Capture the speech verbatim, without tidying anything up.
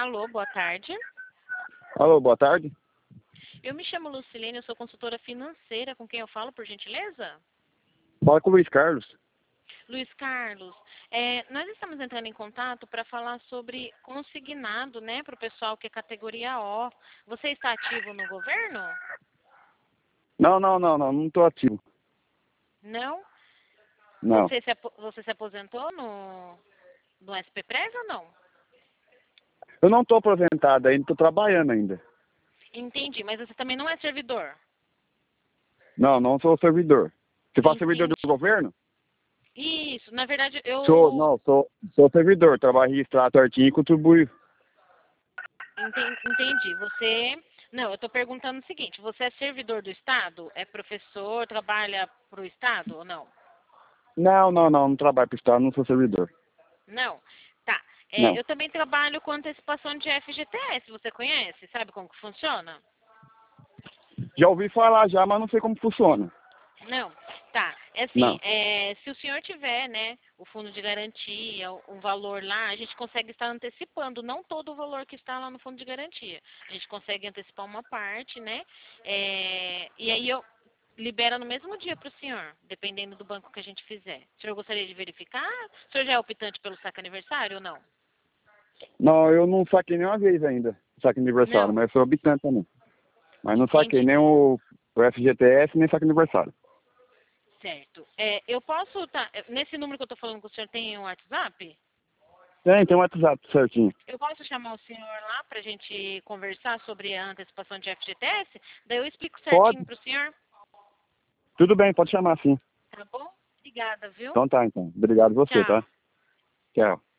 Alô, boa tarde. Alô, boa tarde. Eu me chamo Lucilene, eu sou consultora financeira. Com quem eu falo, por gentileza? Fala com o Luiz Carlos. Luiz Carlos, é, nós estamos entrando em contato para falar sobre consignado, né, para o pessoal que é categoria O. Você está ativo no governo? Não, não, não, não, não estou ativo. Não? Não. Você se, apo- você se aposentou no, no S P Pres ou não? Eu não estou aposentado ainda, estou trabalhando ainda. Entendi, mas você também não é servidor? Não, não sou servidor. Você faz servidor do Entendi. governo? Isso, na verdade Sou, eu não, sou, sou servidor, trabalho registrado certinho e contribuo. enten- entendi. Você. Não, eu estou perguntando o seguinte: você é servidor do Estado? É professor, trabalha para o Estado ou não? Não, não, não, não trabalho para o Estado, não sou servidor. Não. Tá. É, Não. eu também trabalho com antecipação de F G T S, você conhece? Sabe como que funciona? Já ouvi falar já, mas não sei como funciona. Não. Tá. É assim, Não. é, se o senhor tiver, né, o fundo de garantia, um valor lá, a gente consegue estar antecipando, não todo o valor que está lá no fundo de garantia. A gente consegue antecipar uma parte, né? É, e aí eu libera no mesmo dia para o senhor, dependendo do banco que a gente fizer. O senhor gostaria de verificar? O senhor já é optante pelo saque aniversário ou não? Não, eu não saquei nenhuma vez ainda, saque aniversário, Não. mas sou habitante também. Mas não saquei Entendi. nem o, o F G T S, nem saque aniversário. Certo. É, eu posso tá, nesse número que eu estou falando com o senhor tem um WhatsApp? Tem, tem um WhatsApp certinho. Eu posso chamar o senhor lá para a gente conversar sobre a antecipação de F G T S? Daí eu explico certinho Pode? para o senhor. Tudo bem, pode chamar sim. Tá bom? Obrigada, viu? Então tá, então. Obrigado você, Tchau. tá? Tchau.